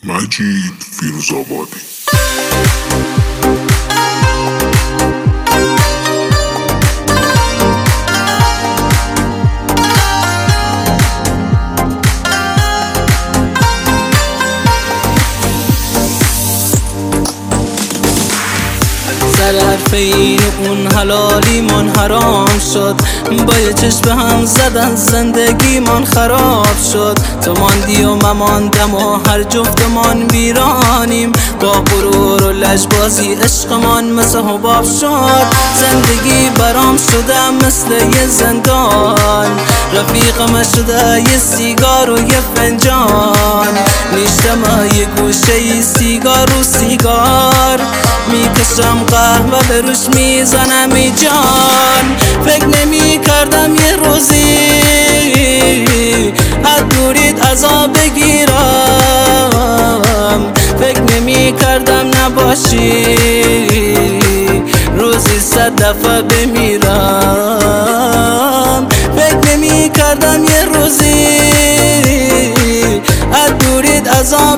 مجید فیروزآبادی. سر حرف این اون حلالی من حرام شد، با یه چشم هم زدن زندگی من خراب شد. تو ماندی و مماندم و هر جفتمان بیرانیم، با غرور و لجبازی عشقمان مثل حباب شد. زندگی برام شده مثل یه زندان، رفیقم شده یه سیگار و یه فنجان. نیشتم یه گوشه سیگار و سیگار، میکشم قهوه به روش میزنم ای جان. فکر نمی کردم یه روزی از دورید عذاب بگیرم، فکر نمی کردم نباشی روزی 100 دفعه بمیرم. فکر نمی کردم یه روزی از دورید عذاب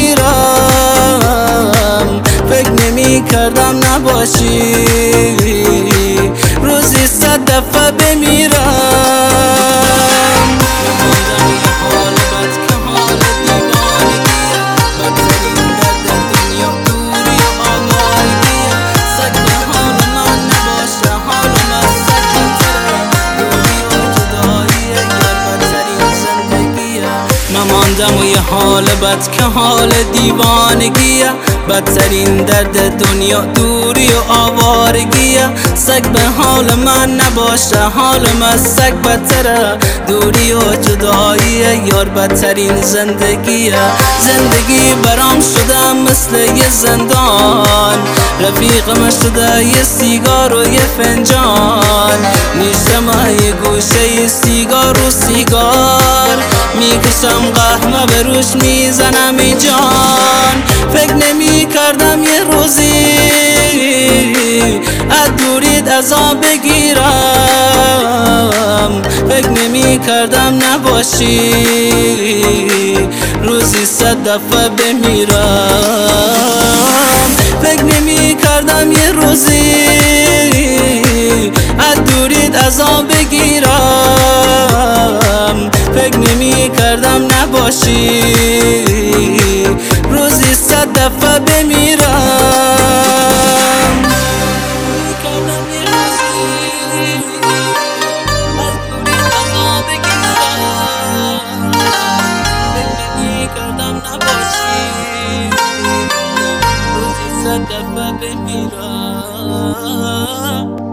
بگیرم، فکر نمی کردم نباشی روزی 100 دفعه بمیرم. نماندم و یه حال بد که حال دیوانگیه، بدترین درد دنیا دوری و آوارگیه. سگ به حال من نباشه، حال من سگ بدتره، دوری و جداییه یار بدترین زندگیه. زندگی برام شده مثل یه زندان، رفیقم شده یه سیگار و یه فنجان. نیشتم یه گوشه سیگار و سیگار، میکشم قهوه به روش میزنم ای جان. فکر نمی کردم یه روزی از دورید عذاب بگیرم، فکر نمی کردم نباشی روزی 100 دفعه بمیرم. فکر نمی کردم یه روزی از دورید عذاب بگیرم، فکر نمی کردم نباشی روزی 100 دفعه بمیرم. دفعه بمیرم.